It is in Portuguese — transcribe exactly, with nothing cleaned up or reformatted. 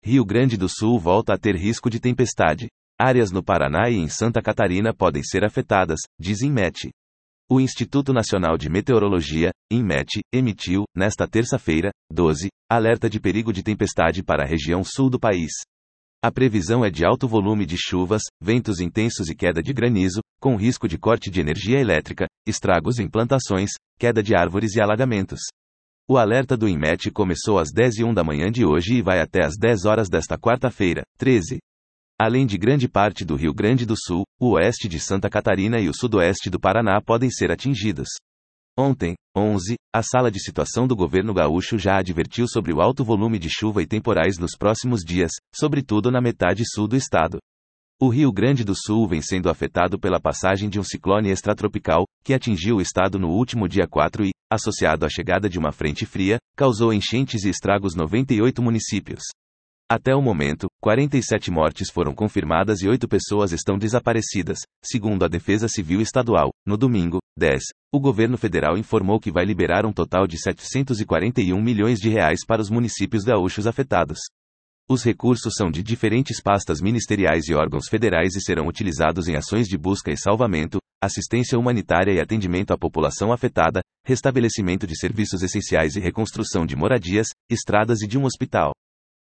Rio Grande do Sul volta a ter risco de tempestade. Áreas no Paraná e em Santa Catarina podem ser afetadas, diz INMET. O Instituto Nacional de Meteorologia, INMET, emitiu, nesta terça-feira, doze, alerta de perigo de tempestade para a região sul do país. A previsão é de alto volume de chuvas, ventos intensos e queda de granizo, com risco de corte de energia elétrica, estragos em plantações, queda de árvores e alagamentos. O alerta do INMET começou às dez e um da manhã de hoje e vai até às dez horas desta quarta-feira, treze. Além de grande parte do Rio Grande do Sul, o oeste de Santa Catarina e o sudoeste do Paraná podem ser atingidos. Ontem, onze, a Sala de Situação do Governo Gaúcho já advertiu sobre o alto volume de chuva e temporais nos próximos dias, sobretudo na metade sul do estado. O Rio Grande do Sul vem sendo afetado pela passagem de um ciclone extratropical, que atingiu o estado no último dia quatro e, associado à chegada de uma frente fria, causou enchentes e estragos em noventa e oito municípios. Até o momento, quarenta e sete mortes foram confirmadas e oito pessoas estão desaparecidas, segundo a Defesa Civil Estadual. No domingo, dez, o governo federal informou que vai liberar um total de setecentos e quarenta e um milhões de reais para os municípios gaúchos afetados. Os recursos são de diferentes pastas ministeriais e órgãos federais e serão utilizados em ações de busca e salvamento, assistência humanitária e atendimento à população afetada, restabelecimento de serviços essenciais e reconstrução de moradias, estradas e de um hospital.